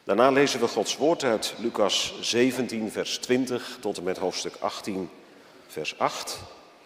Daarna lezen we Gods woord uit Lucas 17, vers 20 tot en met hoofdstuk 18, vers 8.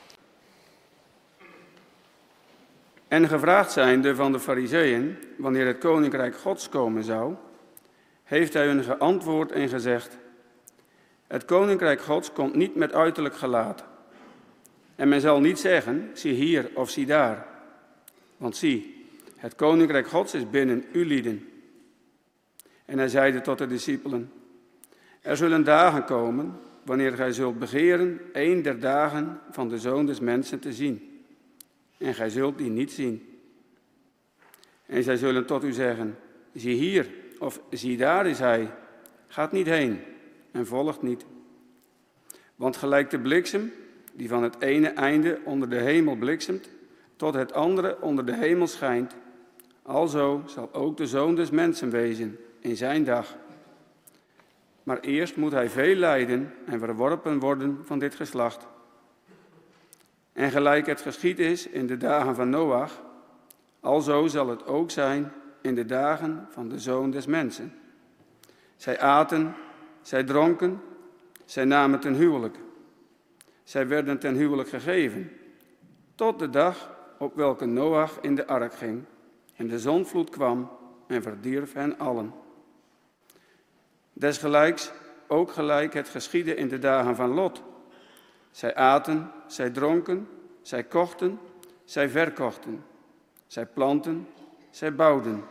En gevraagd zijnde van de Farizeeën, wanneer het koninkrijk Gods komen zou, heeft hij hun geantwoord en gezegd: het koninkrijk Gods komt niet met uiterlijk gelaat. En men zal niet zeggen, zie hier of zie daar. Want zie, het koninkrijk Gods is binnen u lieden. En hij zeide tot de discipelen: er zullen dagen komen, wanneer gij zult begeren een der dagen van de Zoon des Mensen te zien. En gij zult die niet zien. En zij zullen tot u zeggen, zie hier of zie daar is hij. Gaat niet heen en volgt niet. Want gelijk de bliksem, die van het ene einde onder de hemel bliksemt, tot het andere onder de hemel schijnt, alzo zal ook de Zoon des Mensen wezen in zijn dag. Maar eerst moet hij veel lijden en verworpen worden van dit geslacht. En gelijk het geschied is in de dagen van Noach, alzo zal het ook zijn in de dagen van de Zoon des Mensen. Zij aten, zij dronken, zij namen ten huwelijk. Zij werden ten huwelijk gegeven, tot de dag op welke Noach in de ark ging en de zondvloed kwam en verdierf hen allen. Desgelijks ook gelijk het geschiedde in de dagen van Lot. Zij aten, zij dronken, zij kochten, zij verkochten. Zij planten, zij bouwden.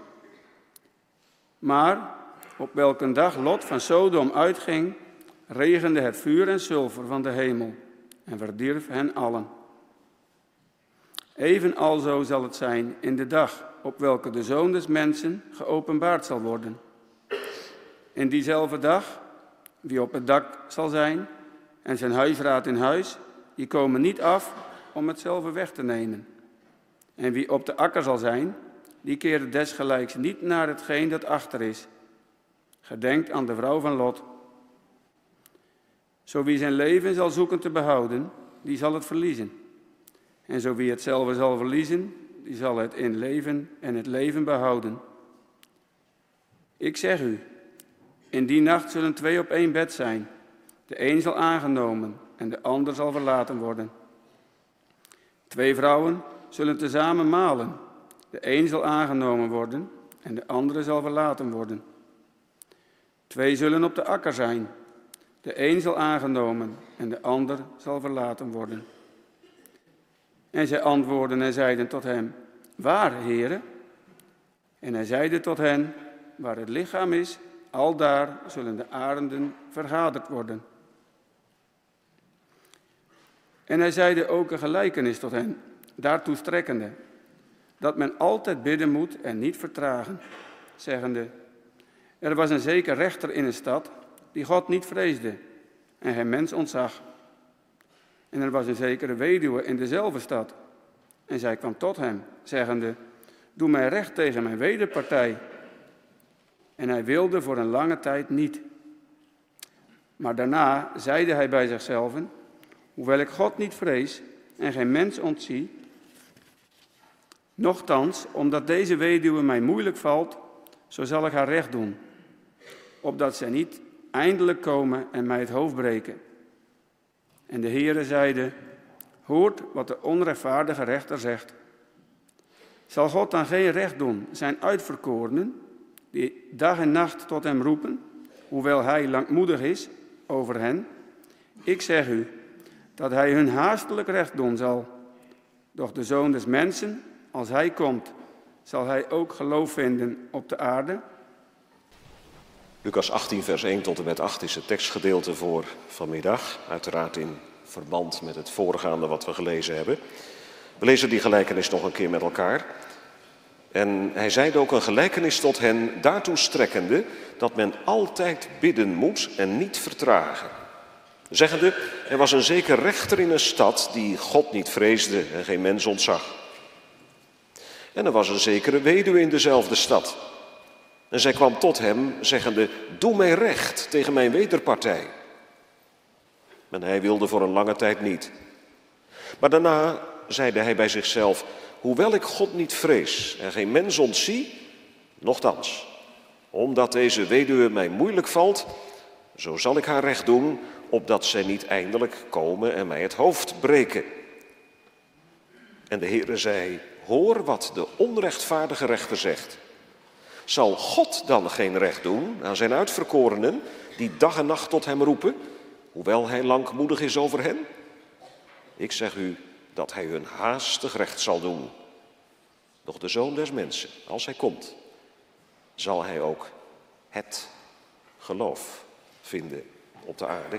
Maar op welke dag Lot van Sodom uitging, regende het vuur en sulfer van de hemel en verdierf hen allen. Evenalzo zal het zijn in de dag op welke de Zoon des Mensen geopenbaard zal worden. In diezelfde dag, wie op het dak zal zijn en zijn huisraad in huis, die komen niet af om hetzelfde weg te nemen. En wie op de akker zal zijn, die keert desgelijks niet naar hetgeen dat achter is. Gedenkt aan de vrouw van Lot. Zo wie zijn leven zal zoeken te behouden, die zal het verliezen. En zo wie hetzelfde zal verliezen, die zal het in leven en het leven behouden. Ik zeg u, in die nacht zullen 2 op 1 bed zijn. De een zal aangenomen en de ander zal verlaten worden. 2 vrouwen zullen tezamen malen. De een zal aangenomen worden en de andere zal verlaten worden. 2 zullen op de akker zijn. De een zal aangenomen en de ander zal verlaten worden. En zij antwoordden en zeiden tot hem, waar, Heere? En hij zeide tot hen, waar het lichaam is, aldaar zullen de arenden vergaderd worden. En hij zeide ook een gelijkenis tot hen, daartoe strekkende, dat men altijd bidden moet en niet vertragen, zeggende, er was een zeker rechter in een stad, die God niet vreesde en geen mens ontzag. En er was een zekere weduwe in dezelfde stad, en zij kwam tot hem, zeggende, doe mij recht tegen mijn wederpartij. En hij wilde voor een lange tijd niet. Maar daarna zeide hij bij zichzelf, hoewel ik God niet vrees en geen mens ontzie, nochtans, omdat deze weduwe mij moeilijk valt, zo zal ik haar recht doen, opdat zij niet eindelijk komen en mij het hoofd breken. En de Heere zeide, hoort wat de onrechtvaardige rechter zegt. Zal God dan geen recht doen zijn uitverkorenen, die dag en nacht tot hem roepen, hoewel hij langmoedig is over hen? Ik zeg u, dat hij hun haastelijk recht doen zal. Doch de Zoon des Mensen, als hij komt, zal hij ook geloof vinden op de aarde? Lucas 18, vers 1 tot en met 8 is het tekstgedeelte voor vanmiddag. Uiteraard in verband met het voorgaande wat we gelezen hebben. We lezen die gelijkenis nog een keer met elkaar. En hij zeide ook een gelijkenis tot hen, daartoe strekkende, dat men altijd bidden moet en niet vertragen. Zeggende, er was een zeker rechter in een stad die God niet vreesde en geen mens ontzag. En er was een zekere weduwe in dezelfde stad. En zij kwam tot hem, zeggende, doe mij recht tegen mijn wederpartij. En hij wilde voor een lange tijd niet. Maar daarna zeide hij bij zichzelf, hoewel ik God niet vrees en geen mens ontzie, nochtans, Omdat deze weduwe mij moeilijk valt, zo zal ik haar recht doen, opdat zij niet eindelijk komen en mij het hoofd breken. En de Heere zei, hoor wat de onrechtvaardige rechter zegt. Zal God dan geen recht doen aan zijn uitverkorenen, die dag en nacht tot hem roepen, hoewel hij langmoedig is over hen? Ik zeg u dat hij hun haastig recht zal doen. Doch de Zoon des Mensen, als hij komt, zal hij ook het geloof vinden op de aarde.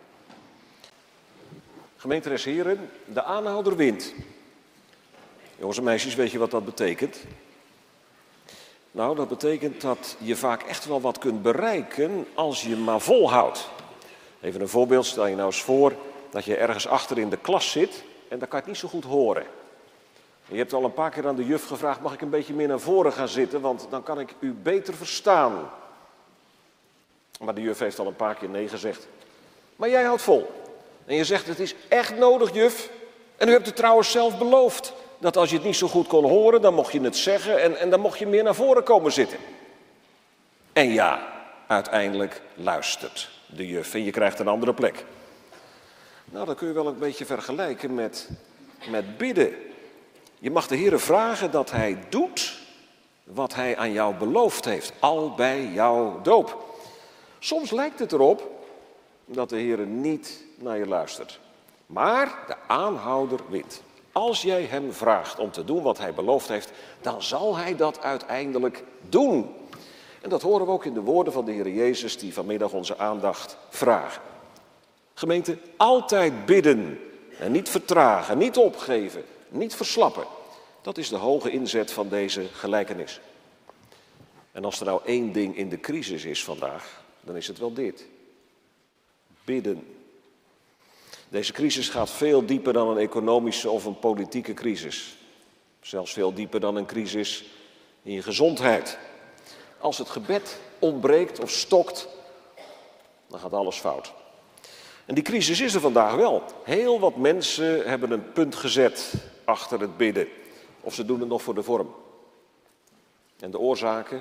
Gemeente des Heren, de aanhouder wint. Jongens en meisjes, weet je wat dat betekent? Nou, dat betekent dat je vaak echt wel wat kunt bereiken als je maar volhoudt. Even een voorbeeld, stel je nou eens voor dat je ergens achter in de klas zit en dan kan je het niet zo goed horen. Je hebt al een paar keer aan de juf gevraagd, mag ik een beetje meer naar voren gaan zitten, want dan kan ik u beter verstaan. Maar de juf heeft al een paar keer nee gezegd. Maar jij houdt vol. En je zegt, het is echt nodig, juf. En u hebt het trouwens zelf beloofd. Dat als je het niet zo goed kon horen, dan mocht je het zeggen en dan mocht je meer naar voren komen zitten. En ja, uiteindelijk luistert de juf en je krijgt een andere plek. Nou, dat kun je wel een beetje vergelijken met bidden. Je mag de Heere vragen dat hij doet wat hij aan jou beloofd heeft, al bij jouw doop. Soms lijkt het erop dat de Heere niet naar je luistert. Maar de aanhouder wint. Als jij hem vraagt om te doen wat hij beloofd heeft, dan zal hij dat uiteindelijk doen. En dat horen we ook in de woorden van de Heer Jezus die vanmiddag onze aandacht vragen. Gemeente, altijd bidden en niet vertragen, niet opgeven, niet verslappen. Dat is de hoge inzet van deze gelijkenis. En als er nou één ding in de crisis is vandaag, dan is het wel dit. Bidden. Deze crisis gaat veel dieper dan een economische of een politieke crisis. Zelfs veel dieper dan een crisis in je gezondheid. Als het gebed ontbreekt of stokt, dan gaat alles fout. En die crisis is er vandaag wel. Heel wat mensen hebben een punt gezet achter het bidden. Of ze doen het nog voor de vorm. En de oorzaken?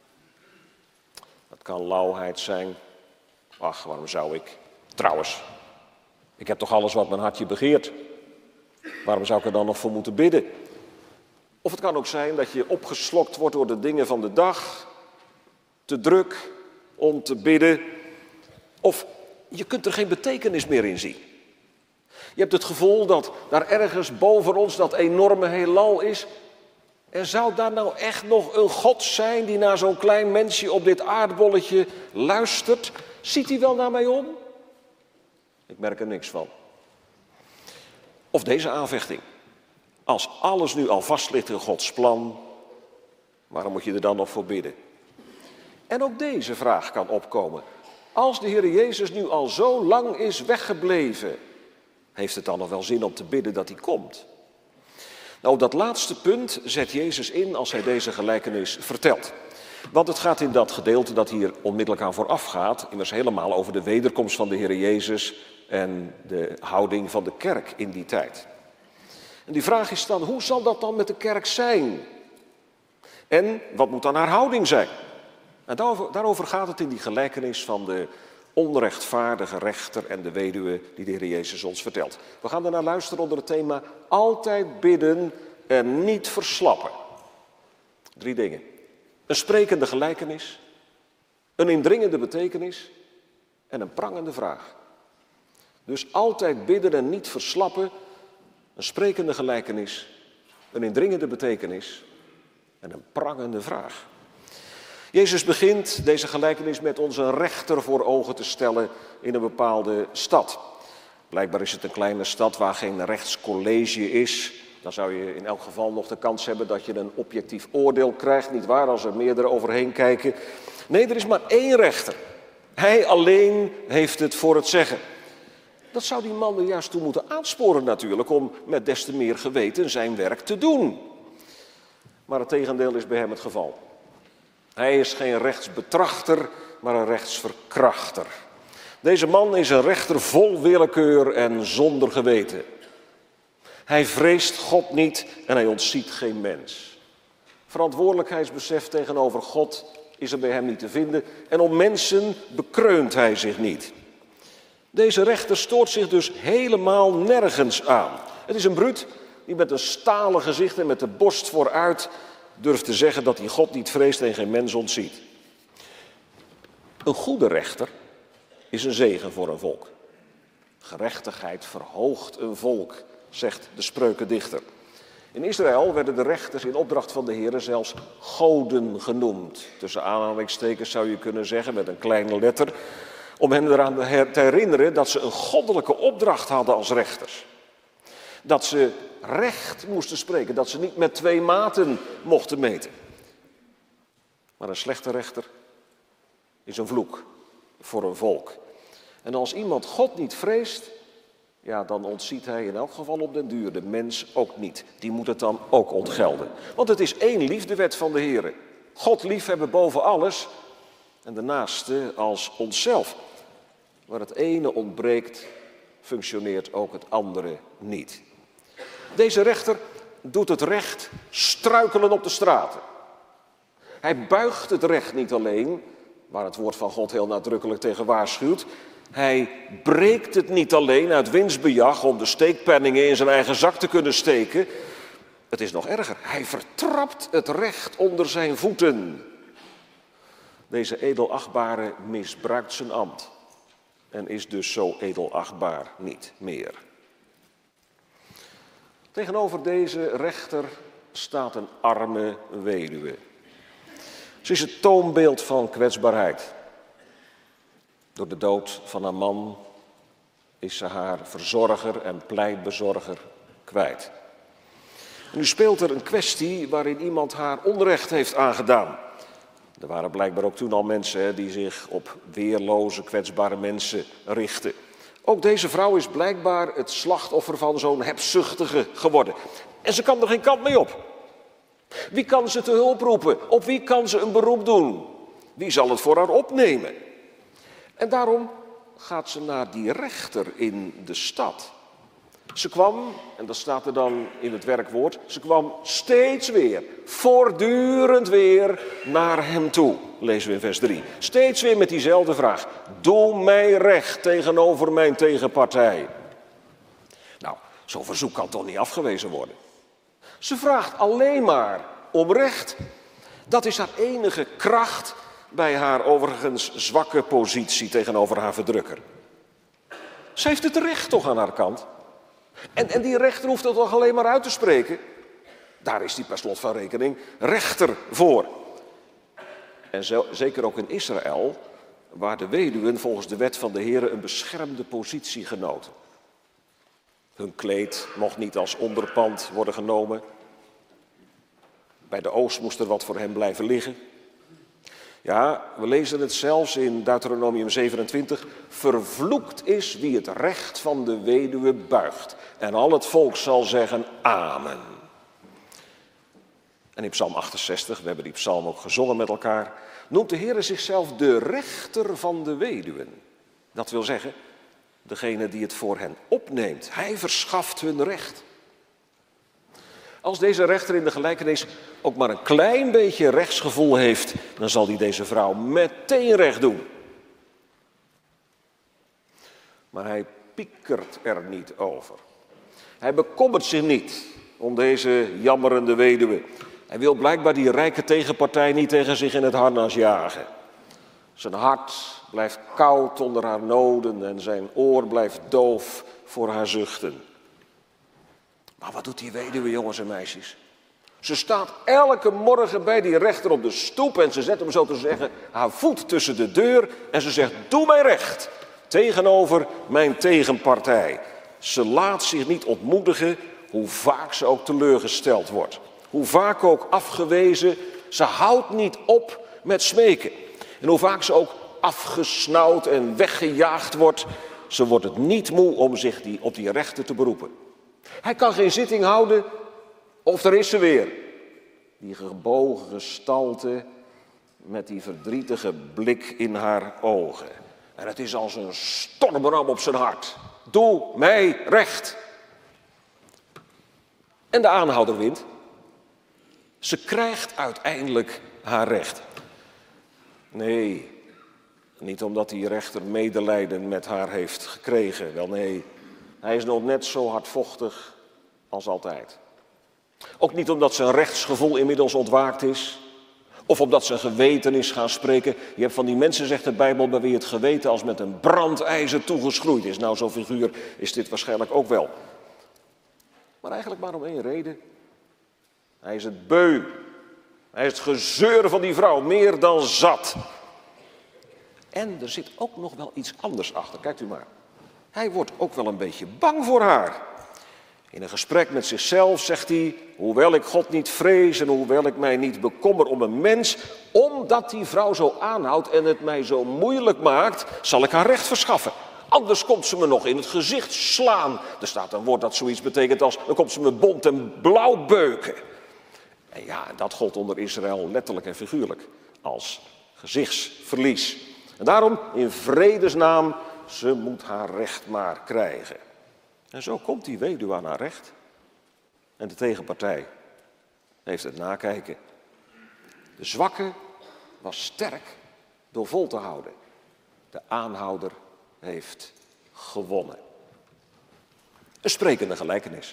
Dat kan lauwheid zijn. Ach, waarom zou ik? Trouwens, ik heb toch alles wat mijn hartje begeert. Waarom zou ik er dan nog voor moeten bidden? Of het kan ook zijn dat je opgeslokt wordt door de dingen van de dag. Te druk om te bidden. Of je kunt er geen betekenis meer in zien. Je hebt het gevoel dat daar ergens boven ons dat enorme heelal is. En zou daar nou echt nog een God zijn die naar zo'n klein mensje op dit aardbolletje luistert? Ziet hij wel naar mij om? Ik merk er niks van. Of deze aanvechting. Als alles nu al vast ligt in Gods plan, waarom moet je er dan nog voor bidden? En ook deze vraag kan opkomen. Als de Heer Jezus nu al zo lang is weggebleven, heeft het dan nog wel zin om te bidden dat hij komt? Nou, op dat laatste punt zet Jezus in als hij deze gelijkenis vertelt. Want het gaat in dat gedeelte dat hier onmiddellijk aan vooraf gaat, immers helemaal over de wederkomst van de Heer Jezus en de houding van de kerk in die tijd. En die vraag is dan, hoe zal dat dan met de kerk zijn? En wat moet dan haar houding zijn? En daarover gaat het in die gelijkenis van de onrechtvaardige rechter en de weduwe die de Heer Jezus ons vertelt. We gaan daarna luisteren onder het thema altijd bidden en niet verslappen. 3 dingen. Een sprekende gelijkenis, een indringende betekenis en een prangende vraag. Dus altijd bidden en niet verslappen, een sprekende gelijkenis, een indringende betekenis en een prangende vraag. Jezus begint deze gelijkenis met ons een rechter voor ogen te stellen in een bepaalde stad. Blijkbaar is het een kleine stad waar geen rechtscollege is. Dan zou je in elk geval nog de kans hebben dat je een objectief oordeel krijgt, nietwaar, als er meerdere overheen kijken. Nee, er is maar 1 rechter. Hij alleen heeft het voor het zeggen. Dat zou die man er juist toe moeten aansporen natuurlijk, om met des te meer geweten zijn werk te doen. Maar het tegendeel is bij hem het geval. Hij is geen rechtsbetrachter, maar een rechtsverkrachter. Deze man is een rechter vol willekeur en zonder geweten. Hij vreest God niet en hij ontziet geen mens. Verantwoordelijkheidsbesef tegenover God is er bij hem niet te vinden en om mensen bekreunt hij zich niet. Deze rechter stoort zich dus helemaal nergens aan. Het is een bruut die met een stalen gezicht en met de borst vooruit durft te zeggen dat hij God niet vreest en geen mens ontziet. Een goede rechter is een zegen voor een volk. Gerechtigheid verhoogt een volk, zegt de spreukendichter. In Israël werden de rechters in opdracht van de Heer zelfs goden genoemd. Tussen aanhalingstekens zou je kunnen zeggen met een kleine letter. Om hen eraan te herinneren dat ze een goddelijke opdracht hadden als rechters. Dat ze recht moesten spreken, dat ze niet met 2 maten mochten meten. Maar een slechte rechter is een vloek voor een volk. En als iemand God niet vreest, ja, dan ontziet hij in elk geval op den duur de mens ook niet. Die moet het dan ook ontgelden. Want het is 1 liefdewet van de Heer. God liefhebben boven alles en de naaste als onszelf. Waar het ene ontbreekt, functioneert ook het andere niet. Deze rechter doet het recht struikelen op de straten. Hij buigt het recht niet alleen, waar het woord van God heel nadrukkelijk tegen waarschuwt. Hij breekt het niet alleen uit winstbejag om de steekpenningen in zijn eigen zak te kunnen steken. Het is nog erger, hij vertrapt het recht onder zijn voeten. Deze edelachtbare misbruikt zijn ambt en is dus zo edelachtbaar niet meer. Tegenover deze rechter staat een arme weduwe. Ze is het toonbeeld van kwetsbaarheid. Door de dood van haar man is ze haar verzorger en pleitbezorger kwijt. Nu speelt er een kwestie waarin iemand haar onrecht heeft aangedaan. Er waren blijkbaar ook toen al mensen die zich op weerloze, kwetsbare mensen richten. Ook deze vrouw is blijkbaar het slachtoffer van zo'n hebzuchtige geworden. En ze kan er geen kant mee op. Wie kan ze te hulp roepen? Op wie kan ze een beroep doen? Wie zal het voor haar opnemen? En daarom gaat ze naar die rechter in de stad. Ze kwam, en dat staat er dan in het werkwoord, ze kwam steeds weer, voortdurend weer naar hem toe, lezen we in vers 3. Steeds weer met diezelfde vraag, doe mij recht tegenover mijn tegenpartij. Nou, zo'n verzoek kan toch niet afgewezen worden. Ze vraagt alleen maar om recht. Dat is haar enige kracht bij haar overigens zwakke positie tegenover haar verdrukker. Ze heeft het recht toch aan haar kant. En die rechter hoeft het toch alleen maar uit te spreken. Daar is die per slot van rekening rechter voor. En zeker ook in Israël, waar de weduwen volgens de wet van de Heer een beschermde positie genoten. Hun kleed mocht niet als onderpand worden genomen. Bij de oogst moest er wat voor hen blijven liggen. Ja, we lezen het zelfs in Deuteronomium 27. Vervloekt is wie het recht van de weduwe buigt. En al het volk zal zeggen amen. En in Psalm 68, we hebben die psalm ook gezongen met elkaar, noemt de Heer zichzelf de rechter van de weduwen. Dat wil zeggen, degene die het voor hen opneemt. Hij verschaft hun recht. Als deze rechter in de gelijkenis ook maar een klein beetje rechtsgevoel heeft, dan zal hij deze vrouw meteen recht doen. Maar hij piekert er niet over. Hij bekommert zich niet om deze jammerende weduwe. Hij wil blijkbaar die rijke tegenpartij niet tegen zich in het harnas jagen. Zijn hart blijft koud onder haar noden en zijn oor blijft doof voor haar zuchten. Maar wat doet die weduwe, jongens en meisjes? Ze staat elke morgen bij die rechter op de stoep en ze zet hem zo te zeggen haar voet tussen de deur en ze zegt, doe mij recht tegenover mijn tegenpartij. Ze laat zich niet ontmoedigen, hoe vaak ze ook teleurgesteld wordt. Hoe vaak ook afgewezen, ze houdt niet op met smeken. En hoe vaak ze ook afgesnauwd en weggejaagd wordt, ze wordt het niet moe om zich op die rechter te beroepen. Hij kan geen zitting houden, of er is ze weer. Die gebogen gestalte met die verdrietige blik in haar ogen. En het is als een stormram op zijn hart. Doe mij recht. En de aanhouder wint. Ze krijgt uiteindelijk haar recht. Nee, niet omdat die rechter medelijden met haar heeft gekregen. Wel nee, hij is nog net zo hardvochtig als altijd. Ook niet omdat zijn rechtsgevoel inmiddels ontwaakt is. Of omdat zijn geweten is gaan spreken. Je hebt van die mensen, zegt de Bijbel, bij wie het geweten als met een brandijzer toegeschroeid is. Nou, zo'n figuur is dit waarschijnlijk ook wel. Maar eigenlijk maar om één reden. Hij is het beu. Hij is het gezeur van die vrouw, meer dan zat. En er zit ook nog wel iets anders achter, kijkt u maar. Hij wordt ook wel een beetje bang voor haar. In een gesprek met zichzelf zegt hij, hoewel ik God niet vrees en hoewel ik mij niet bekommer om een mens, omdat die vrouw zo aanhoudt en het mij zo moeilijk maakt, zal ik haar recht verschaffen. Anders komt ze me nog in het gezicht slaan. Er staat een woord dat zoiets betekent als, dan komt ze me bont en blauw beuken. En ja, dat gold onder Israël letterlijk en figuurlijk als gezichtsverlies. En daarom, in vredesnaam, ze moet haar recht maar krijgen. En zo komt die weduwe aan haar recht. En de tegenpartij heeft het nakijken. De zwakke was sterk door vol te houden. De aanhouder heeft gewonnen. Een sprekende gelijkenis.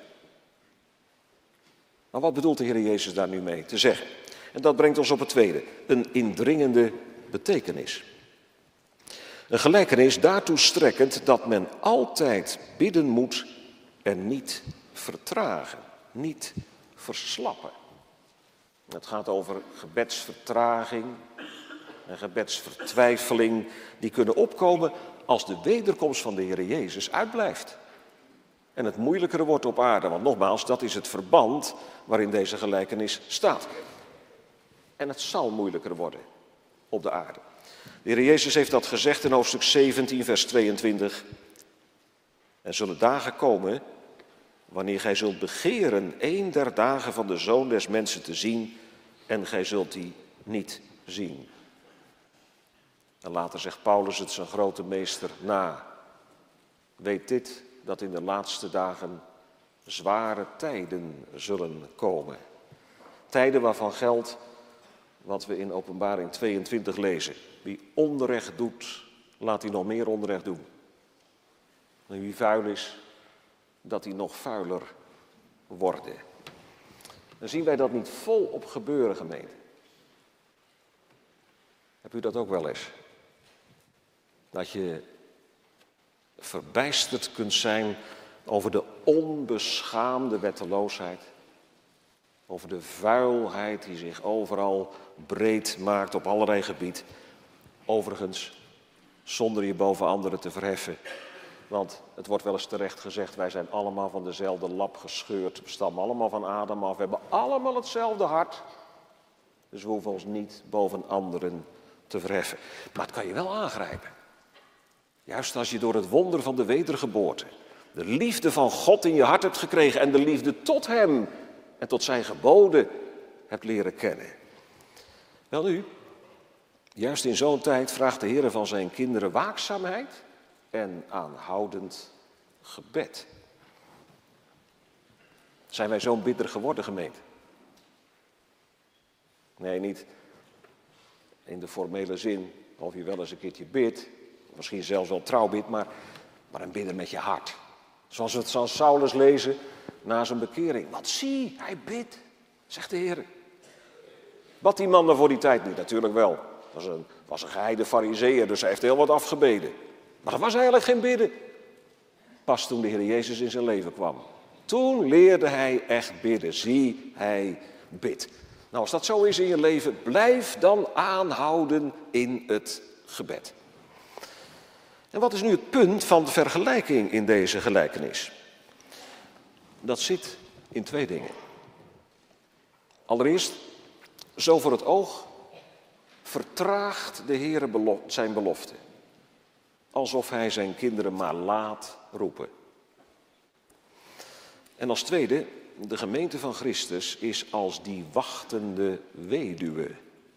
Maar wat bedoelt de Heer Jezus daar nu mee te zeggen? En dat brengt ons op het tweede. Een indringende betekenis. Een gelijkenis daartoe strekkend dat men altijd bidden moet en niet vertragen, niet verslappen. Het gaat over gebedsvertraging en gebedsvertwijfeling die kunnen opkomen als de wederkomst van de Heer Jezus uitblijft. En het moeilijker wordt op aarde, want nogmaals, dat is het verband waarin deze gelijkenis staat. En het zal moeilijker worden op de aarde. De Heer Jezus heeft dat gezegd in hoofdstuk 17, vers 22. Er zullen dagen komen wanneer gij zult begeren een der dagen van de Zoon des Mensen te zien en gij zult die niet zien. En later zegt Paulus het zijn grote meester na. Weet dit, dat in de laatste dagen zware tijden zullen komen. Tijden waarvan geldt wat we in Openbaring 22 lezen. Wie onrecht doet, laat hij nog meer onrecht doen. En wie vuil is, dat hij nog vuiler worden. Dan zien wij dat niet volop gebeuren, gemeente. Heb u dat ook wel eens? Dat je verbijsterd kunt zijn over de onbeschaamde wetteloosheid. Over de vuilheid die zich overal breed maakt op allerlei gebied. Overigens, zonder je boven anderen te verheffen. Want het wordt wel eens terecht gezegd, wij zijn allemaal van dezelfde lap gescheurd. We stammen allemaal van Adam af, we hebben allemaal hetzelfde hart. Dus we hoeven ons niet boven anderen te verheffen. Maar het kan je wel aangrijpen. Juist als je door het wonder van de wedergeboorte de liefde van God in je hart hebt gekregen en de liefde tot Hem en tot zijn geboden hebt leren kennen. Welnu, juist in zo'n tijd vraagt de Heer van zijn kinderen waakzaamheid en aanhoudend gebed. Zijn wij zo'n bidder geworden, gemeente? Nee, niet in de formele zin, of je wel eens een keertje bidt, misschien zelfs wel trouw bidt, maar een bidder met je hart. Zoals we het van Saulus lezen na zijn bekering. Wat zie, hij bidt, zegt de Heer. Bad die man dan voor die tijd niet? Natuurlijk wel. Was een geheide farizeeër, dus hij heeft heel wat afgebeden. Maar dat was eigenlijk geen bidden. Pas toen de Heer Jezus in zijn leven kwam. Toen leerde hij echt bidden. Zie, hij bidt. Nou, als dat zo is in je leven, blijf dan aanhouden in het gebed. En wat is nu het punt van de vergelijking in deze gelijkenis? Dat zit in twee dingen. Allereerst, zo voor het oog vertraagt de Heer zijn belofte. Alsof hij zijn kinderen maar laat roepen. En als tweede, de gemeente van Christus is als die wachtende weduwe.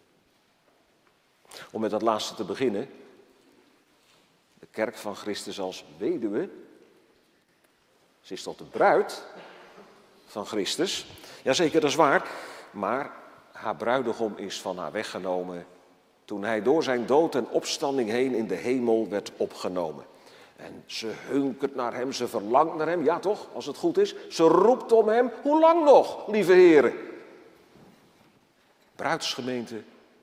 Om met dat laatste te beginnen. De kerk van Christus als weduwe. Ze is tot de bruid van Christus. Jazeker, dat is waar. Maar haar bruidegom is van haar weggenomen toen hij door zijn dood en opstanding heen in de hemel werd opgenomen. En ze hunkert naar hem, ze verlangt naar hem, ja toch, als het goed is. Ze roept om hem, hoe lang nog, lieve heren? Bruidsgemeente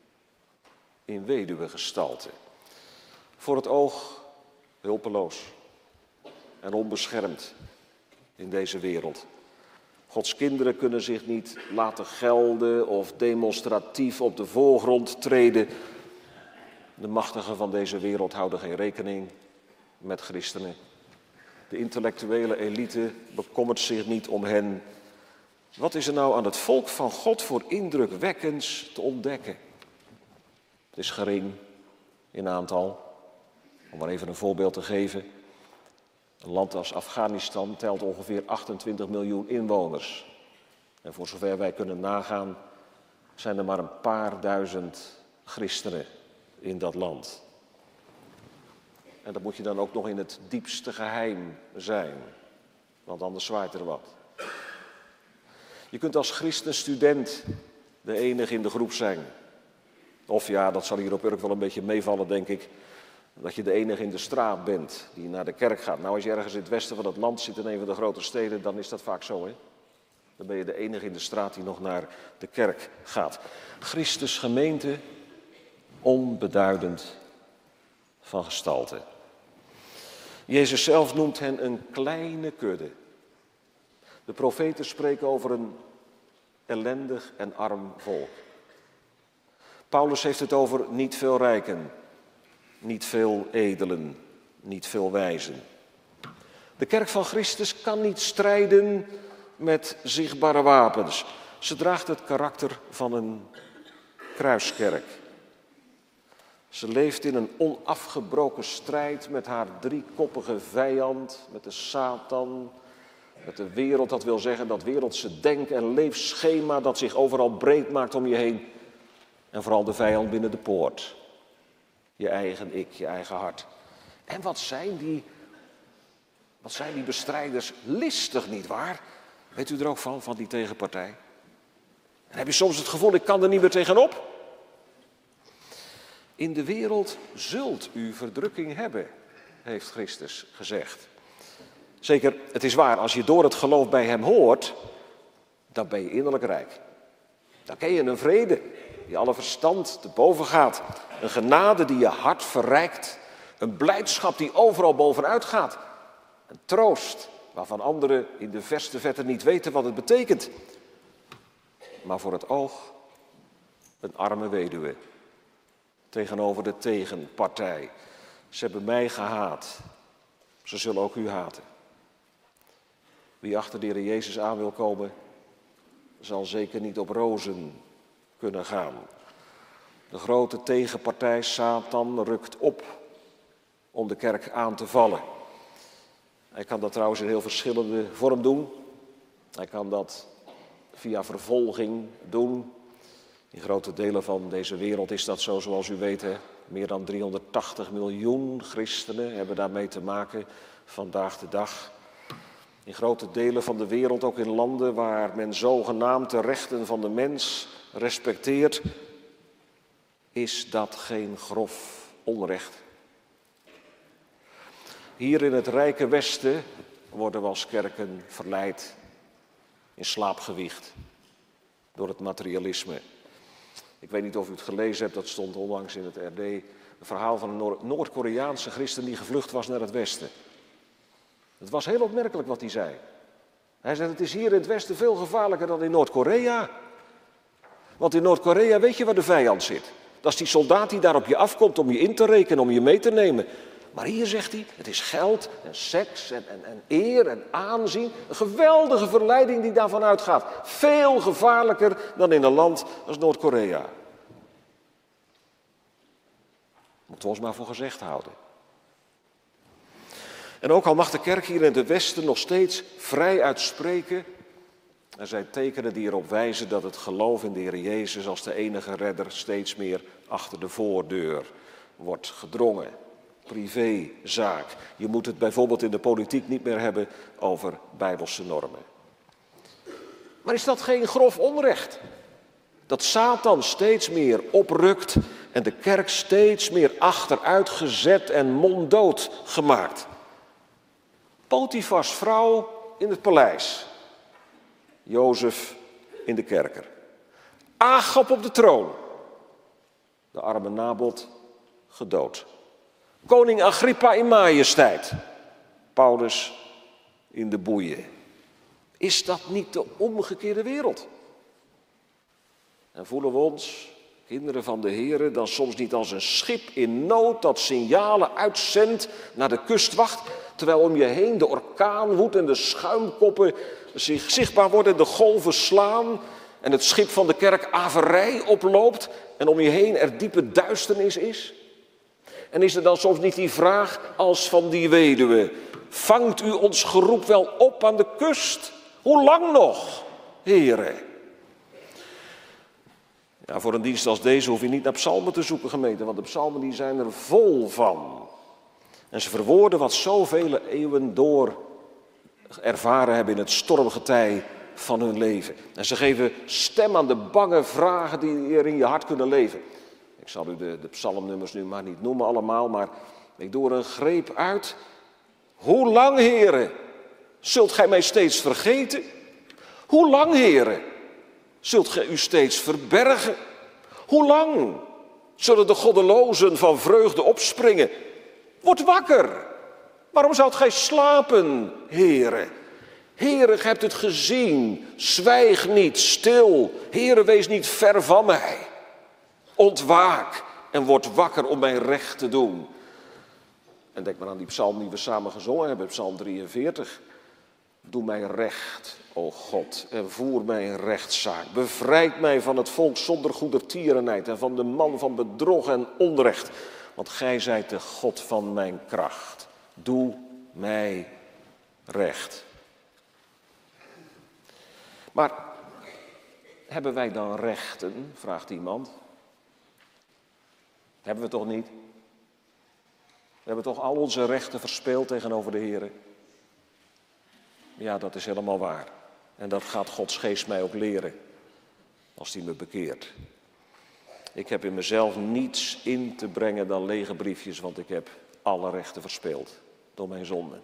in weduwegestalte. Voor het oog hulpeloos en onbeschermd in deze wereld. Gods kinderen kunnen zich niet laten gelden of demonstratief op de voorgrond treden. De machtigen van deze wereld houden geen rekening met christenen. De intellectuele elite bekommert zich niet om hen. Wat is er nou aan het volk van God voor indrukwekkends te ontdekken? Het is gering in aantal. Om maar even een voorbeeld te geven. Een land als Afghanistan telt ongeveer 28 miljoen inwoners. En voor zover wij kunnen nagaan, zijn er maar een paar duizend christenen in dat land. En dat moet je dan ook nog in het diepste geheim zijn, want anders zwaait er wat. Je kunt als christenstudent de enige in de groep zijn. Of ja, dat zal hier op Urk wel een beetje meevallen, denk ik, dat je de enige in de straat bent die naar de kerk gaat. Nou, als je ergens in het westen van het land zit in een van de grote steden, dan is dat vaak zo, hè? Dan ben je de enige in de straat die nog naar de kerk gaat. Christus gemeente, onbeduidend van gestalte. Jezus zelf noemt hen een kleine kudde. De profeten spreken over een ellendig en arm volk. Paulus heeft het over niet veel rijken, niet veel edelen, niet veel wijzen. De kerk van Christus kan niet strijden met zichtbare wapens. Ze draagt het karakter van een kruiskerk. Ze leeft in een onafgebroken strijd met haar driekoppige vijand, met de Satan, met de wereld, dat wil zeggen dat wereldse denk- en leefschema dat zich overal breed maakt om je heen. En vooral de vijand binnen de poort. Je eigen ik, je eigen hart. En wat zijn die bestrijders listig, nietwaar? Weet u er ook van die tegenpartij? En heb je soms het gevoel, ik kan er niet meer tegenop? In de wereld zult u verdrukking hebben, heeft Christus gezegd. Zeker, het is waar, als je door het geloof bij hem hoort, dan ben je innerlijk rijk. Dan ken je een vrede die alle verstand te boven gaat. Een genade die je hart verrijkt. Een blijdschap die overal bovenuit gaat. Een troost waarvan anderen in de verste verte niet weten wat het betekent. Maar voor het oog een arme weduwe. Tegenover de tegenpartij. Ze hebben mij gehaat. Ze zullen ook u haten. Wie achter de Heer Jezus aan wil komen, zal zeker niet op rozen kunnen gaan. De grote tegenpartij Satan rukt op om de kerk aan te vallen. Hij kan dat trouwens in heel verschillende vorm doen. Hij kan dat via vervolging doen. In grote delen van deze wereld is dat zo, zoals u weet. Hè? Meer dan 380 miljoen christenen hebben daarmee te maken vandaag de dag. In grote delen van de wereld, ook in landen waar men zogenaamd de rechten van de mens respecteert, is dat geen grof onrecht. Hier in het rijke Westen worden we als kerken verleid, in slaap gewiegd door het materialisme. Ik weet niet of u het gelezen hebt, dat stond onlangs in het RD, een verhaal van een Noord-Koreaanse christen die gevlucht was naar het Westen. Het was heel opmerkelijk wat hij zei. Hij zei, het is hier in het Westen veel gevaarlijker dan in Noord-Korea. Want in Noord-Korea weet je waar de vijand zit. Dat is die soldaat die daar op je afkomt om je in te rekenen, om je mee te nemen. Maar hier zegt hij, het is geld en seks en eer en aanzien. Een geweldige verleiding die daarvan uitgaat. Veel gevaarlijker dan in een land als Noord-Korea. Moeten we ons maar voor gezegd houden. En ook al mag de kerk hier in het Westen nog steeds vrij uitspreken. Er zijn tekenen die erop wijzen dat het geloof in de Heer Jezus als de enige redder steeds meer achter de voordeur wordt gedrongen. Privézaak. Je moet het bijvoorbeeld in de politiek niet meer hebben over bijbelse normen. Maar is dat geen grof onrecht? Dat Satan steeds meer oprukt en de kerk steeds meer achteruitgezet en monddood gemaakt. Potifars vrouw in het paleis. Jozef in de kerker. Agab op de troon. De arme Nabot gedood. Koning Agrippa in majesteit. Paulus in de boeien. Is dat niet de omgekeerde wereld? En voelen we ons, kinderen van de Here, dan soms niet als een schip in nood dat signalen uitzendt naar de kustwacht, terwijl om je heen de orkaan woedt en de schuimkoppen zich zichtbaar worden, de golven slaan en het schip van de kerk averij oploopt en om je heen er diepe duisternis is? En is er dan soms niet die vraag als van die weduwe: vangt u ons geroep wel op aan de kust? Hoe lang nog, Here? Ja, voor een dienst als deze hoef je niet naar psalmen te zoeken, gemeente, want de psalmen die zijn er vol van. En ze verwoorden wat zoveel eeuwen door ervaren hebben in het stormgetij van hun leven. En ze geven stem aan de bange vragen die er in je hart kunnen leven. Ik zal u de psalmnummers nu maar niet noemen allemaal, maar ik doe er een greep uit. Hoe lang, Heere, zult gij mij steeds vergeten? Hoe lang, Heere, zult gij u steeds verbergen? Hoe lang zullen de goddelozen van vreugde opspringen? Word wakker! Waarom zoudt gij slapen, Heere? Heere, gij hebt het gezien. Zwijg niet, stil. Heere, wees niet ver van mij. Ontwaak en word wakker om mijn recht te doen. En denk maar aan die psalm die we samen gezongen hebben, psalm 43. Doe mij recht, o God, en voer mijn rechtszaak. Bevrijd mij van het volk zonder goedertierenheid en van de man van bedrog en onrecht. Want gij zijt de God van mijn kracht. Doe mij recht. Maar hebben wij dan rechten, vraagt iemand. Hebben we toch niet? We hebben toch al onze rechten verspeeld tegenover de Heer. Ja, dat is helemaal waar. En dat gaat Gods geest mij ook leren, als hij me bekeert. Ik heb in mezelf niets in te brengen dan lege briefjes, want ik heb alle rechten verspeeld door mijn zonden.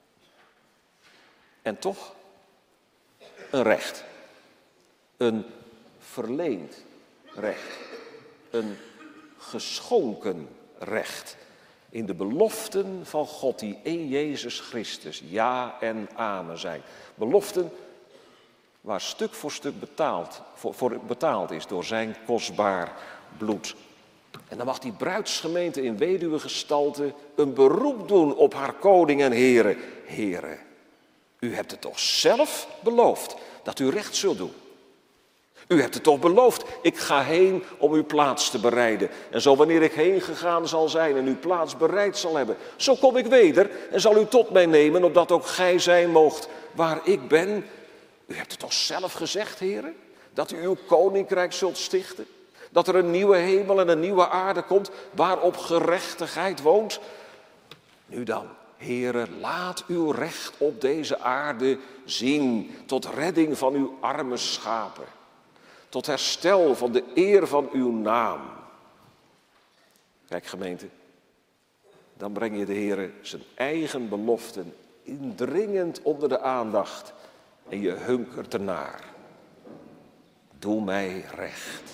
En toch een recht. Een verleend recht. Een geschonken recht. In de beloften van God die in Jezus Christus ja en amen zijn. Beloften waar stuk voor stuk betaald is door zijn kostbaar bloed. En dan mag die bruidsgemeente in weduwegestalte een beroep doen op haar koning en Here. Here, u hebt het toch zelf beloofd dat u recht zult doen. U hebt het toch beloofd, ik ga heen om uw plaats te bereiden. En zo wanneer ik heen gegaan zal zijn en uw plaats bereid zal hebben, zo kom ik weder en zal u tot mij nemen, opdat ook gij zijn moogt waar ik ben. U hebt het toch zelf gezegd, heren, dat u uw koninkrijk zult stichten? Dat er een nieuwe hemel en een nieuwe aarde komt, waarop gerechtigheid woont? Nu dan, heren, laat uw recht op deze aarde zien, tot redding van uw arme schapen. Tot herstel van de eer van uw naam. Kijk, gemeente, dan breng je de Heer zijn eigen beloften indringend onder de aandacht en je hunkert ernaar. Doe mij recht.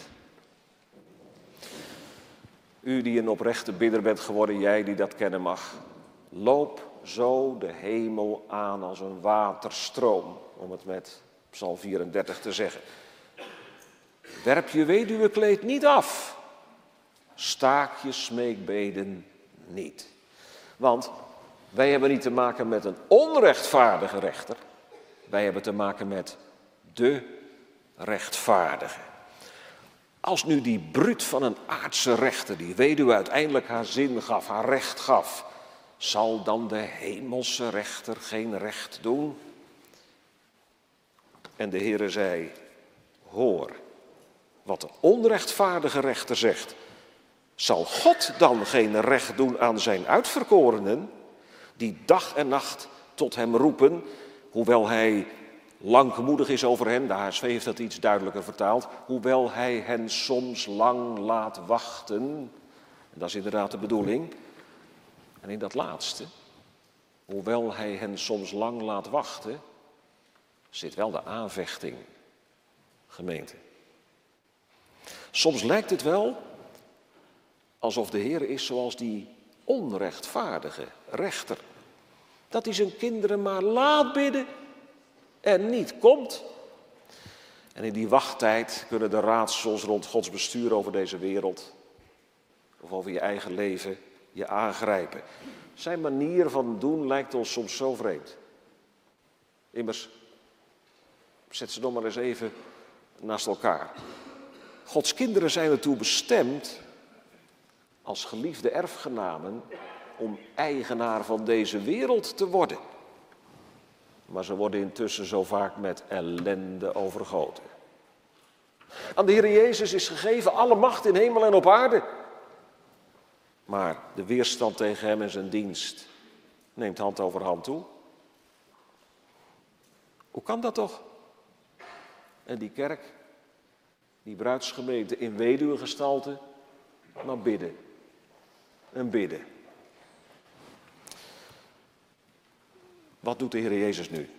U die een oprechte bidder bent geworden, jij die dat kennen mag, loop zo de hemel aan als een waterstroom, om het met Psalm 34 te zeggen. Werp je weduwekleed niet af. Staak je smeekbeden niet. Want wij hebben niet te maken met een onrechtvaardige rechter. Wij hebben te maken met de rechtvaardige. Als nu die bruut van een aardse rechter, die weduwe uiteindelijk haar zin gaf, haar recht gaf, zal dan de hemelse rechter geen recht doen? En de Heere zei, hoor wat de onrechtvaardige rechter zegt. Zal God dan geen recht doen aan zijn uitverkorenen, die dag en nacht tot hem roepen, hoewel hij langmoedig is over hen. De HSV heeft dat iets duidelijker vertaald. Hoewel hij hen soms lang laat wachten. En dat is inderdaad de bedoeling. En in dat laatste, hoewel hij hen soms lang laat wachten, zit wel de aanvechting, gemeente. Soms lijkt het wel alsof de Heer is zoals die onrechtvaardige rechter. Dat hij zijn kinderen maar laat bidden en niet komt. En in die wachttijd kunnen de raadsels rond Gods bestuur over deze wereld of over je eigen leven je aangrijpen. Zijn manier van doen lijkt ons soms zo vreemd. Immers, zet ze nog maar eens even naast elkaar. Gods kinderen zijn ertoe bestemd als geliefde erfgenamen om eigenaar van deze wereld te worden. Maar ze worden intussen zo vaak met ellende overgoten. Aan de Heer Jezus is gegeven alle macht in hemel en op aarde. Maar de weerstand tegen hem en zijn dienst neemt hand over hand toe. Hoe kan dat toch? En die kerk, die bruidsgemeente in weduwengestalte, maar bidden. En bidden. Wat doet de Heer Jezus nu?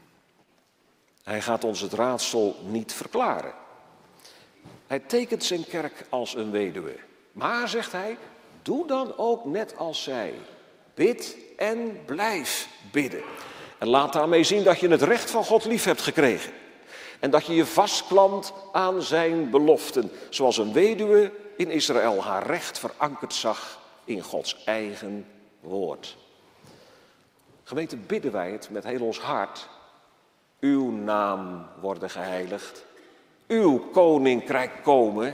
Hij gaat ons het raadsel niet verklaren. Hij tekent zijn kerk als een weduwe. Maar, zegt hij, doe dan ook net als zij. Bid en blijf bidden. En laat daarmee zien dat je het recht van God lief hebt gekregen. En dat je je vastklampt aan zijn beloften. Zoals een weduwe in Israël haar recht verankerd zag in Gods eigen woord. Gemeente, bidden wij het met heel ons hart. Uw naam worden geheiligd. Uw koninkrijk komen.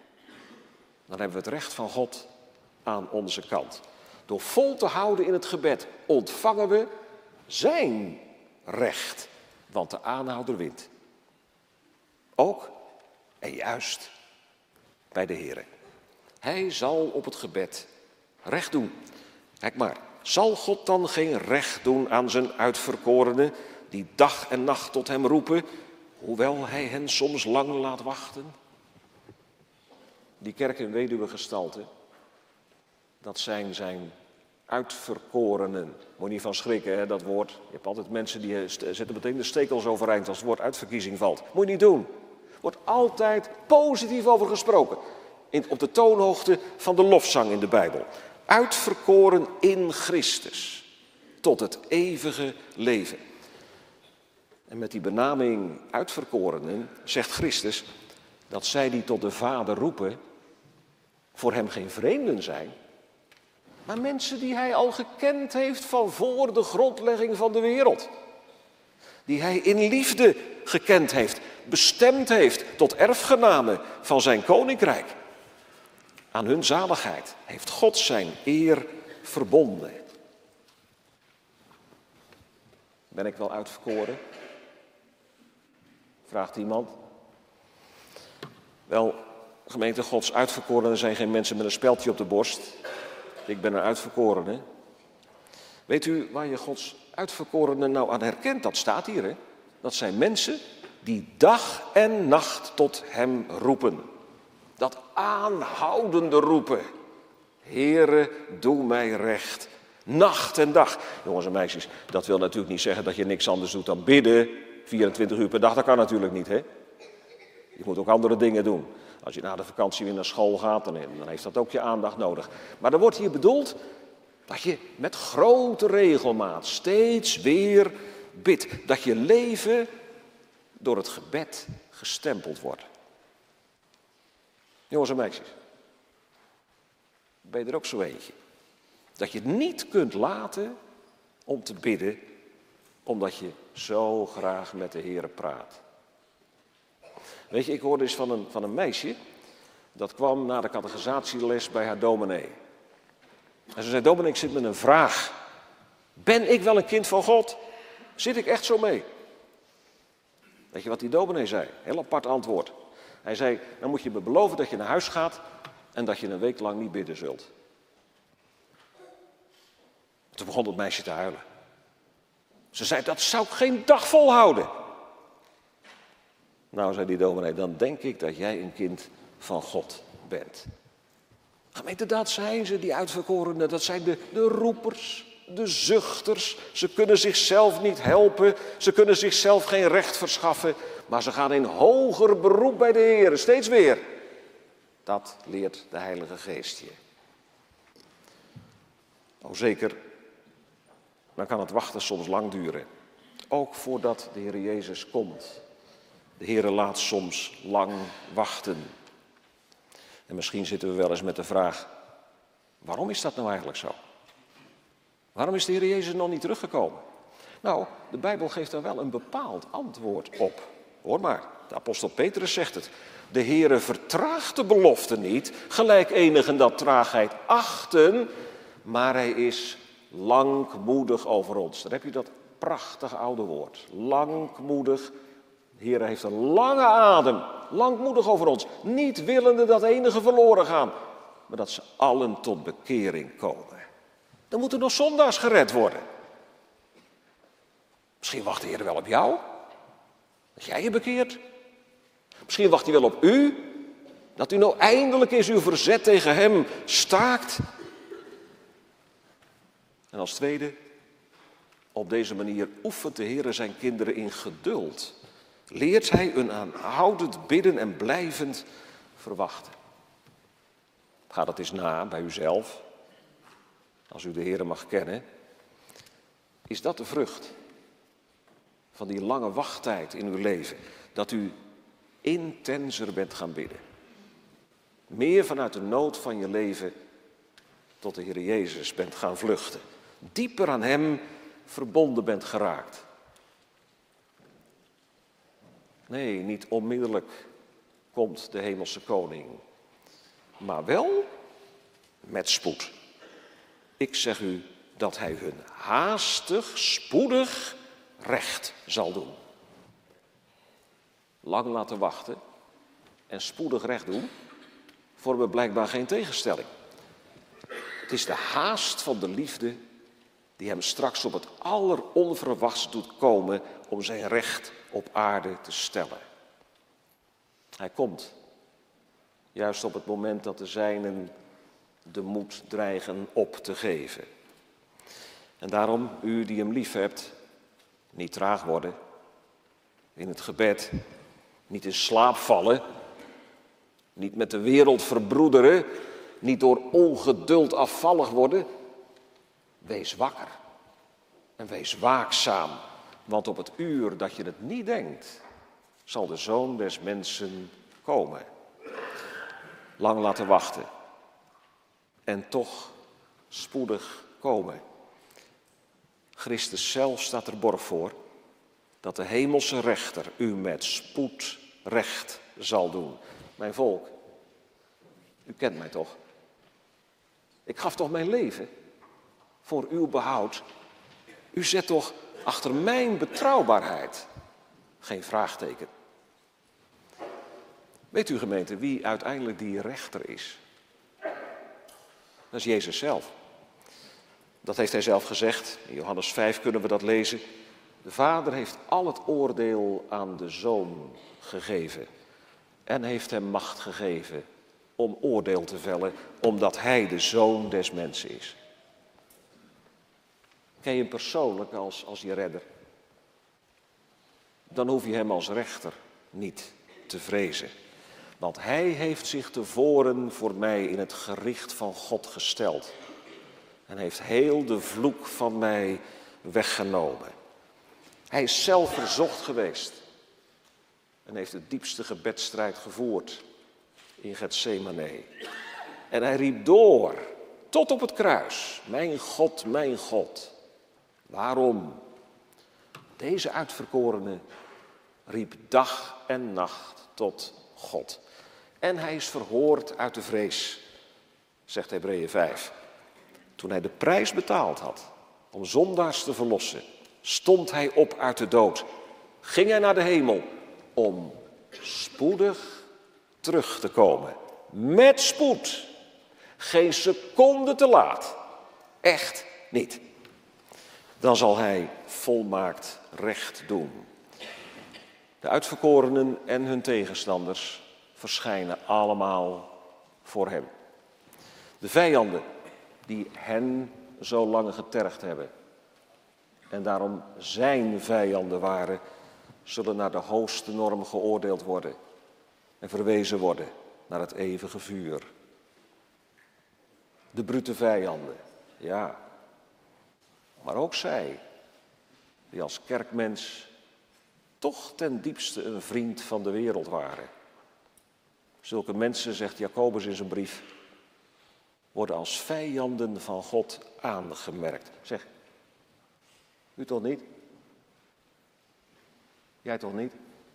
Dan hebben we het recht van God aan onze kant. Door vol te houden in het gebed ontvangen we zijn recht. Want de aanhouder wint. Ook en juist bij de Heer. Hij zal op het gebed recht doen. Kijk maar, zal God dan geen recht doen aan zijn uitverkorenen die dag en nacht tot hem roepen, hoewel hij hen soms lang laat wachten? Die kerk in weduwengestalte, dat zijn zijn uitverkorenen. Moet je niet van schrikken, hè, dat woord. Je hebt altijd mensen die zetten meteen de stekels overeind als het woord uitverkiezing valt. Moet je niet doen. Er wordt altijd positief over gesproken. Op de toonhoogte van de lofzang in de Bijbel. Uitverkoren in Christus. Tot het eeuwige leven. En met die benaming uitverkorenen zegt Christus dat zij die tot de Vader roepen voor hem geen vreemden zijn, maar mensen die hij al gekend heeft van voor de grondlegging van de wereld. Die hij in liefde gekend heeft, bestemd heeft tot erfgenamen van zijn koninkrijk. Aan hun zaligheid heeft God zijn eer verbonden. Ben ik wel uitverkoren? Vraagt iemand. Wel, gemeente Gods uitverkorenen zijn geen mensen met een speldje op de borst. Ik ben een uitverkorene. Weet u waar je Gods uitverkorenen nou aan herkent? Dat staat hier, hè? Dat zijn mensen die dag en nacht tot hem roepen. Dat aanhoudende roepen. Heere, doe mij recht. Nacht en dag. Jongens en meisjes, dat wil natuurlijk niet zeggen dat je niks anders doet dan bidden. 24 uur per dag, dat kan natuurlijk niet, hè? Je moet ook andere dingen doen. Als je na de vakantie weer naar school gaat, dan heeft dat ook je aandacht nodig. Maar er wordt hier bedoeld dat je met grote regelmaat steeds weer bidt. Dat je leven door het gebed gestempeld wordt. Jongens en meisjes, ben je er ook zo eentje? Dat je het niet kunt laten om te bidden, omdat je zo graag met de Heer praat. Weet je, ik hoorde eens van een meisje, dat kwam na de catechisatieles bij haar dominee. En ze zei, dominee, ik zit met een vraag. Ben ik wel een kind van God? Zit ik echt zo mee? Weet je wat die dominee zei? Heel apart antwoord. Hij zei, dan moet je me beloven dat je naar huis gaat en dat je een week lang niet bidden zult. Toen begon het meisje te huilen. Ze zei, dat zou ik geen dag volhouden. Nou, zei die dominee, dan denk ik dat jij een kind van God bent. Gemeente, dat zijn ze, die uitverkorenen. Dat zijn de roepers, de zuchters. Ze kunnen zichzelf niet helpen. Ze kunnen zichzelf geen recht verschaffen. Maar ze gaan in hoger beroep bij de Heer, steeds weer. Dat leert de Heilige Geest je. Oh, zeker, dan kan het wachten soms lang duren. Ook voordat de Heer Jezus komt. De Heer laat soms lang wachten. En misschien zitten we wel eens met de vraag, waarom is dat nou eigenlijk zo? Waarom is de Heer Jezus nog niet teruggekomen? Nou, de Bijbel geeft daar wel een bepaald antwoord op. Hoor maar, de apostel Petrus zegt het. De Heere vertraagt de belofte niet, gelijk enigen dat traagheid achten, maar hij is langmoedig over ons. Daar heb je dat prachtige oude woord. Langmoedig. De Heer heeft een lange adem, langmoedig over ons. Niet willende dat enigen verloren gaan, maar dat ze allen tot bekering komen. Dan moeten nog zondaars gered worden. Misschien wacht de Heer wel op jou, dat jij je bekeert. Misschien wacht hij wel op u, dat u nou eindelijk eens uw verzet tegen hem staakt. En als tweede, op deze manier oefent de Heer zijn kinderen in geduld. Leert hij een aanhoudend bidden en blijvend verwachten. Ga dat eens na bij uzelf. Als u de Heer mag kennen. Is dat de vrucht van die lange wachttijd in uw leven? Dat u intenser bent gaan bidden. Meer vanuit de nood van je leven tot de Heer Jezus bent gaan vluchten. Dieper aan hem verbonden bent geraakt. Nee, niet onmiddellijk komt de hemelse koning. Maar wel met spoed. Ik zeg u dat hij hun haastig, spoedig recht zal doen. Lang laten wachten en spoedig recht doen vormen blijkbaar geen tegenstelling. Het is de haast van de liefde die hem straks op het alleronverwachts doet komen om zijn recht op aarde te stellen. Hij komt, juist op het moment dat de zijnen de moed dreigen op te geven. En daarom, u die hem lief hebt, niet traag worden in het gebed, niet in slaap vallen, niet met de wereld verbroederen, niet door ongeduld afvallig worden. Wees wakker en wees waakzaam, want op het uur dat je het niet denkt, zal de Zoon des Mensen komen. Lang laten wachten en toch spoedig komen. Christus zelf staat er borg voor dat de hemelse rechter u met spoed recht zal doen. Mijn volk, u kent mij toch? Ik gaf toch mijn leven voor uw behoud. U zet toch achter mijn betrouwbaarheid geen vraagteken. Weet u, gemeente, wie uiteindelijk die rechter is? Dat is Jezus zelf. Dat heeft hij zelf gezegd. In Johannes 5 kunnen we dat lezen. De Vader heeft al het oordeel aan de Zoon gegeven. En heeft hem macht gegeven om oordeel te vellen, omdat hij de Zoon des Mensen is. Ken je hem persoonlijk als je redder? Dan hoef je hem als rechter niet te vrezen. Want hij heeft zich tevoren voor mij in het gericht van God gesteld. En heeft heel de vloek van mij weggenomen. Hij is zelf verzocht geweest. En heeft de diepste gebedsstrijd gevoerd in Getsemane. En hij riep door, tot op het kruis. Mijn God, waarom? Deze uitverkorene riep dag en nacht tot God. En hij is verhoord uit de vrees, zegt Hebreeën 5. Toen hij de prijs betaald had om zondaars te verlossen, stond hij op uit de dood. Ging hij naar de hemel om spoedig terug te komen. Met spoed. Geen seconde te laat. Echt niet. Dan zal hij volmaakt recht doen. De uitverkorenen en hun tegenstanders verschijnen allemaal voor hem. De vijanden die hen zo lang getergd hebben en daarom zijn vijanden waren, zullen naar de hoogste norm geoordeeld worden en verwezen worden naar het eeuwige vuur. De brute vijanden, ja, maar ook zij, die als kerkmens toch ten diepste een vriend van de wereld waren. Zulke mensen, zegt Jacobus in zijn brief, worden als vijanden van God aangemerkt. Zeg, u toch niet? Jij toch niet?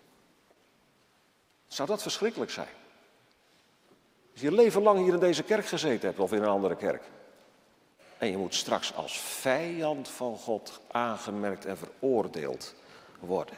Zou dat verschrikkelijk zijn? Als je leven lang hier in deze kerk gezeten hebt of in een andere kerk. En je moet straks als vijand van God aangemerkt en veroordeeld worden.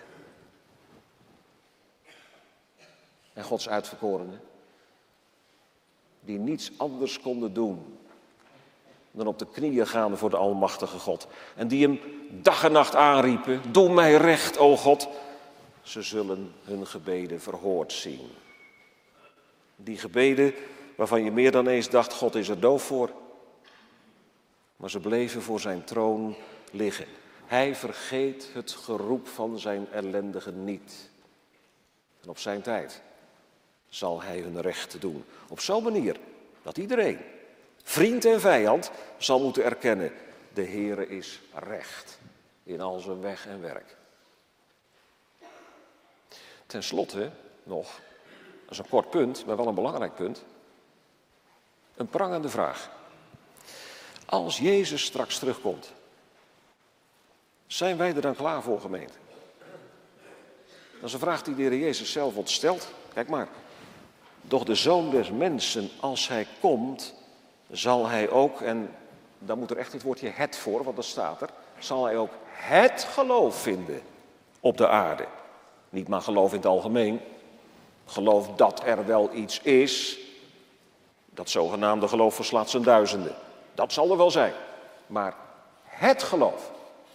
En Gods uitverkorenen, die niets anders konden doen dan op de knieën gaan voor de almachtige God. En die hem dag en nacht aanriepen, doe mij recht, o God. Ze zullen hun gebeden verhoord zien. Die gebeden waarvan je meer dan eens dacht, God is er doof voor. Maar ze bleven voor zijn troon liggen. Hij vergeet het geroep van zijn ellendigen niet. En op zijn tijd zal hij hun recht doen. Op zo'n manier dat iedereen, vriend en vijand, zal moeten erkennen, de Heere is recht in al zijn weg en werk. Ten slotte nog, dat is een kort punt, maar wel een belangrijk punt, een prangende vraag. Als Jezus straks terugkomt, zijn wij er dan klaar voor, gemeente? Dat is een vraag die de Heer Jezus zelf ons stelt. Kijk maar, doch de Zoon des Mensen, als hij komt, zal hij ook, en dan moet er echt het woordje het voor, want dat staat er, zal hij ook het geloof vinden op de aarde. Niet maar geloof in het algemeen, geloof dat er wel iets is, dat zogenaamde geloof verslaat zijn duizenden. Dat zal er wel zijn, maar het geloof,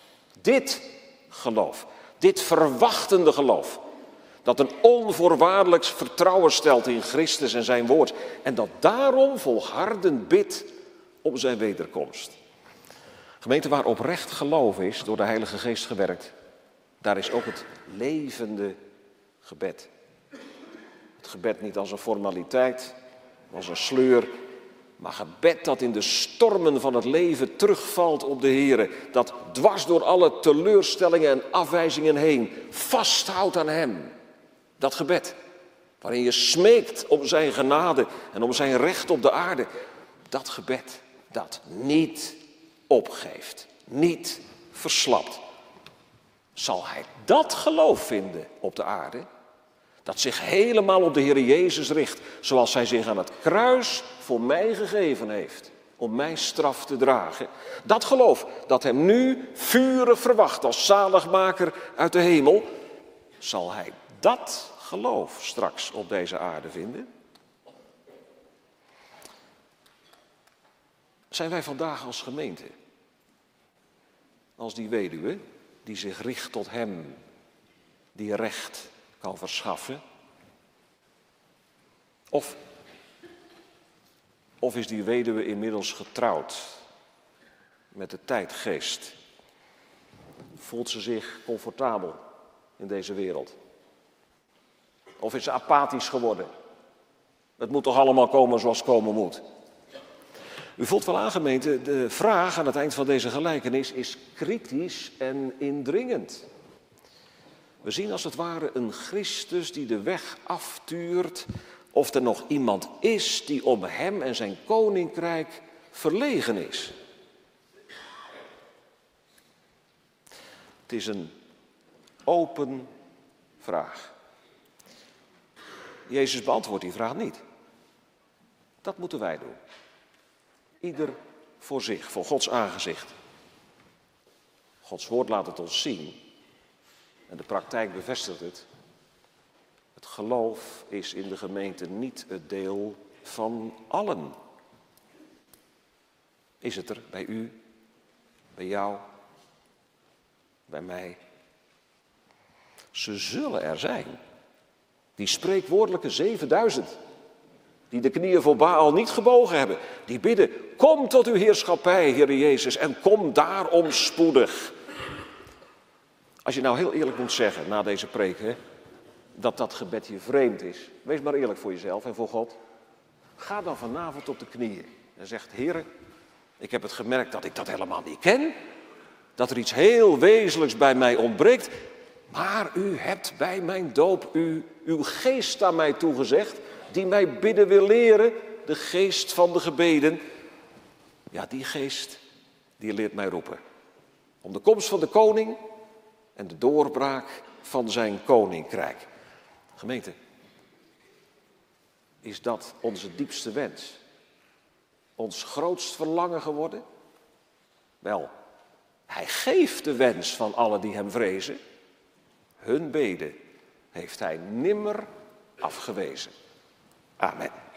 dit verwachtende geloof, dat een onvoorwaardelijk vertrouwen stelt in Christus en zijn woord en dat daarom volhardend bidt om zijn wederkomst. Gemeente, waar oprecht geloof is, door de Heilige Geest gewerkt, daar is ook het levende gebed. Het gebed niet als een formaliteit, als een sleur, maar gebed dat in de stormen van het leven terugvalt op de Heere. Dat dwars door alle teleurstellingen en afwijzingen heen vasthoudt aan Hem. Dat gebed, waarin je smeekt om zijn genade en om zijn recht op de aarde. Dat gebed dat niet opgeeft, niet verslapt. Zal hij dat geloof vinden op de aarde, dat zich helemaal op de Heer Jezus richt, zoals hij zich aan het kruis voor mij gegeven heeft, om mijn straf te dragen. Dat geloof dat hem nu vurig verwacht als zaligmaker uit de hemel, zal hij dat geloof straks op deze aarde vinden? Zijn wij vandaag als gemeente, als die weduwe die zich richt tot hem, die recht kan verschaffen? Of is die weduwe inmiddels getrouwd met de tijdgeest? Voelt ze zich comfortabel in deze wereld? Of is ze apathisch geworden? Het moet toch allemaal komen zoals het komen moet? U voelt wel aan, gemeente, de vraag aan het eind van deze gelijkenis is kritisch en indringend. We zien als het ware een Christus die de weg aftuurt, of er nog iemand is die om hem en zijn koninkrijk verlegen is. Het is een open vraag. Jezus beantwoordt die vraag niet. Dat moeten wij doen. Ieder voor zich, voor Gods aangezicht. Gods woord laat het ons zien. En de praktijk bevestigt het. Het geloof is in de gemeente niet het deel van allen. Is het er bij u, bij jou, bij mij? Ze zullen er zijn. Die spreekwoordelijke 7000. Die de knieën voor Baal niet gebogen hebben. Die bidden, kom tot uw heerschappij, Heer Jezus, en kom daarom spoedig. Als je nou heel eerlijk moet zeggen na deze preek, hè, dat gebed je vreemd is. Wees maar eerlijk voor jezelf en voor God. Ga dan vanavond op de knieën en zegt, Heer, ik heb het gemerkt dat ik dat helemaal niet ken. Dat er iets heel wezenlijks bij mij ontbreekt. Maar u hebt bij mijn doop uw geest aan mij toegezegd, die mij bidden wil leren, de geest van de gebeden. Ja, die geest, die leert mij roepen. Om de komst van de koning en de doorbraak van zijn koninkrijk. Gemeente, is dat onze diepste wens? Ons grootst verlangen geworden? Wel, hij geeft de wens van allen die hem vrezen. Hun bede heeft hij nimmer afgewezen. Amen.